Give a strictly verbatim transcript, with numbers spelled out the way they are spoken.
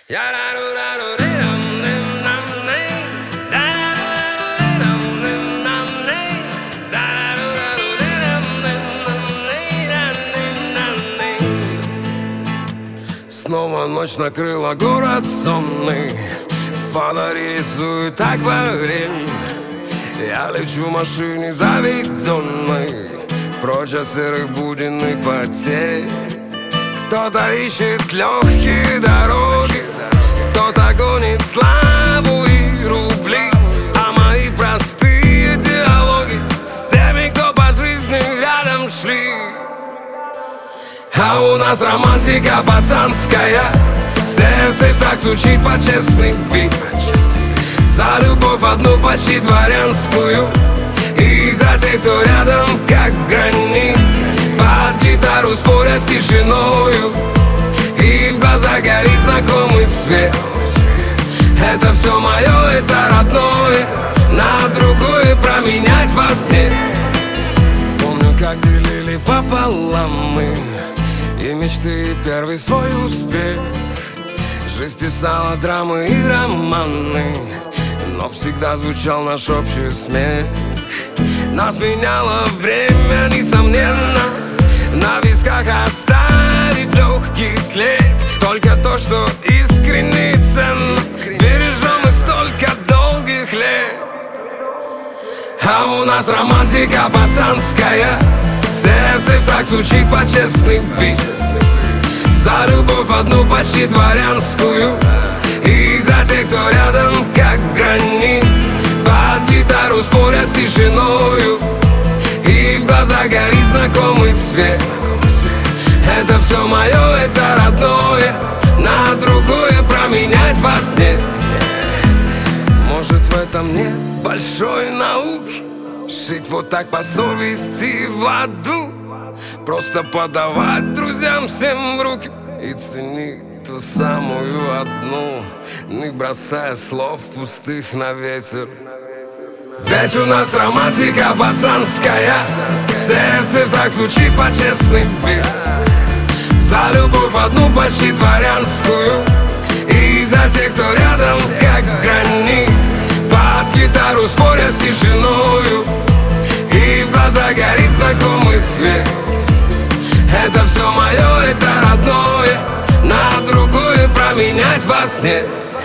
Снова ночь накрыла город сонный, фонари рисуют акварель. Я лечу в машине заведенной, прочь от серых буденных потерь. Кто-то ищет легкие дороги, кто-то гонит славу и рубли, а мои простые диалоги с теми, кто по жизни рядом шли. А у нас романтика пацанская, сердце так стучит под честный бит. За любовь одну почти дворянскую, и за тех, кто рядом как гранит. Под гитару споря с тишиною, и в глазах горит знакомый свет. Это все мое, это родное, на другое променять вас нет. Помню, как делили пополам мы и мечты, и первый свой успех. Жизнь писала драмы и романы, но всегда звучал наш общий смех. Нас меняло время, несомненно, на висках оставив легкий след. Только то, что искренне и ценно, бережем мы столько долгих лет. А у нас романтика пацанская, сердце так стучит под честный бит. За любовь одну почти дворянскую, и за тех, кто рядом как гранит. Под гитару споря с тишиною, и в глазах горит знакомый свет. Это все мое, это родное, на другое променять вас нет. Может, в этом нет большой науки, жить вот так по совести в аду. Просто подавать друзьям всем в руки и ценить ту самую одну, не бросая слов пустых на ветер. Ведь у нас романтика пацанская, сердце так звучит под честный бит. За любовь одну почти дворянскую, и за тех, кто рядом как гранит. Под гитару споря с тишиною, и в глазах горит знакомый свет. Это все мое, это родное, на другое променять вас нет.